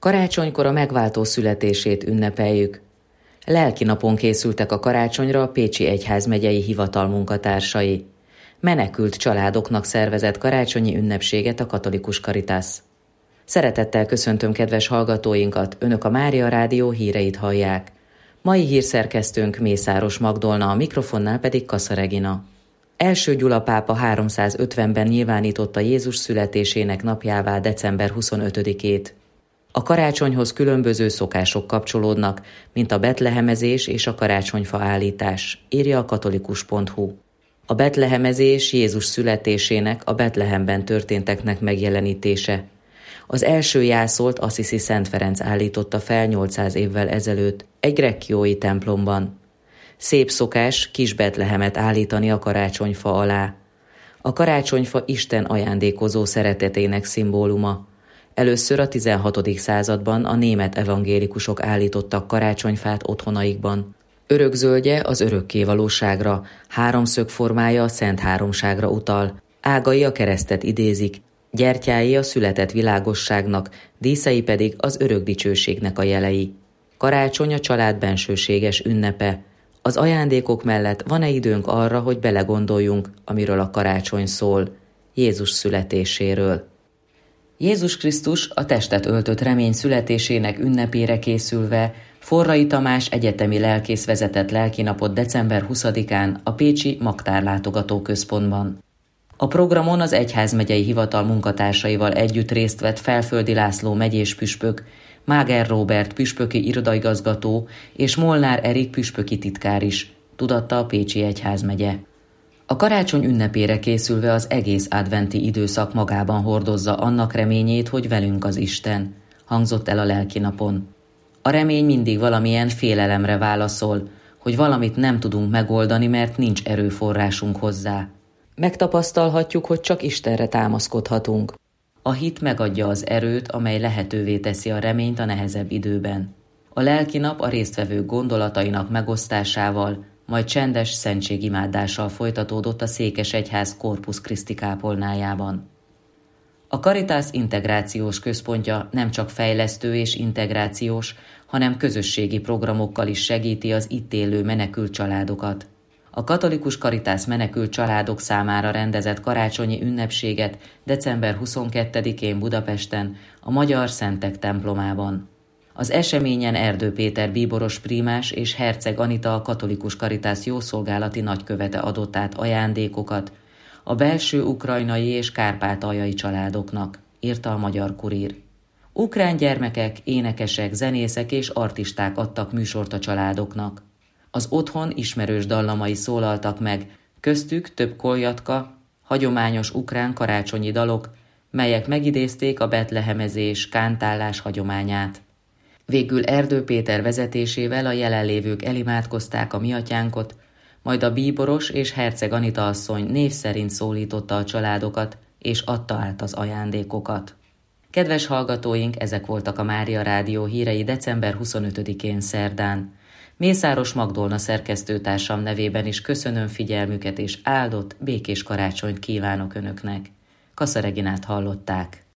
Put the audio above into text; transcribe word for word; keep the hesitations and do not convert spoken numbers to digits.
Karácsonykor a megváltó születését ünnepeljük. Lelki napon készültek a karácsonyra a Pécsi Egyházmegyei Hivatal munkatársai. Menekült családoknak szervezett karácsonyi ünnepséget a Katolikus Caritas. Szeretettel köszöntöm kedves hallgatóinkat, Önök a Mária Rádió híreit hallják. Mai hírszerkesztőnk Mészáros Magdolna, a mikrofonnál pedig Kassa Regina. Első Gyula pápa háromszázötvenben nyilvánította Jézus születésének napjává december huszonötödikét. A karácsonyhoz különböző szokások kapcsolódnak, mint a betlehemezés és a karácsonyfa állítás, írja a katolikus pont hu. A betlehemezés Jézus születésének, a Betlehemben történteknek megjelenítése. Az első jászolt Assisi Szent Ferenc állította fel nyolcszáz évvel ezelőtt egy grecciói templomban. Szép szokás kis Betlehemet állítani a karácsonyfa alá. A karácsonyfa Isten ajándékozó szeretetének szimbóluma. Először a tizenhatodik században a német evangélikusok állítottak karácsonyfát otthonaikban. Örökzöldje az örökké valóságra, háromszög formája a Szent Háromságra utal, ágai a keresztet idézik, gyertyái a született világosságnak, díszei pedig az örök dicsőségnek a jelei. Karácsony a család bensőséges ünnepe. Az ajándékok mellett van-e időnk arra, hogy belegondoljunk, amiről a karácsony szól, Jézus születéséről. Jézus Krisztus a testet öltött remény születésének ünnepére készülve Forrai Tamás egyetemi lelkész vezetett lelkinapot december huszadikán a pécsi Magtár látogatóközpontban. A programon az Egyházmegyei Hivatal munkatársaival együtt részt vett Felföldi László megyés püspök, Máger Róbert püspöki irodaigazgató és Molnár Erik püspöki titkár is, tudatta a Pécsi Egyházmegye. A karácsony ünnepére készülve az egész adventi időszak magában hordozza annak reményét, hogy velünk az Isten, hangzott el a lelkinapon. A remény mindig valamilyen félelemre válaszol, hogy valamit nem tudunk megoldani, mert nincs erőforrásunk hozzá. Megtapasztalhatjuk, hogy csak Istenre támaszkodhatunk. A hit megadja az erőt, amely lehetővé teszi a reményt a nehezebb időben. A lelkinap a résztvevők gondolatainak megosztásával, majd csendes szentségimádással folytatódott a Székesegyház Corpus Christi kápolnájában. A Caritas integrációs központja nem csak fejlesztő és integrációs, hanem közösségi programokkal is segíti az itt élő menekült családokat. A Katolikus Caritas menekült családok számára rendezett karácsonyi ünnepséget december huszonkettedikén Budapesten, a Magyar Szentek templomában. Az eseményen Erdő Péter bíboros prímás és Herceg Anita a Katolikus Caritas jószolgálati nagykövete adott át ajándékokat a belső ukrajnai és kárpátaljai családoknak, írta a Magyar Kurír. Ukrán gyermekek, énekesek, zenészek és artisták adtak műsort a családoknak. Az otthon ismerős dallamai szólaltak meg, köztük több koljatka, hagyományos ukrán karácsonyi dalok, melyek megidézték a betlehemezés, kántálás hagyományát. Végül Erdő Péter vezetésével a jelenlévők elimádkozták a mi atyánkot, majd a bíboros és Herceg Anita asszony név szerint szólította a családokat, és adta át az ajándékokat. Kedves hallgatóink, ezek voltak a Mária Rádió hírei december huszonötödikén szerdán. Mészáros Magdolna szerkesztőtársam nevében is köszönöm figyelmüket, és áldott, békés karácsonyt kívánok Önöknek. Kassa Reginát hallották.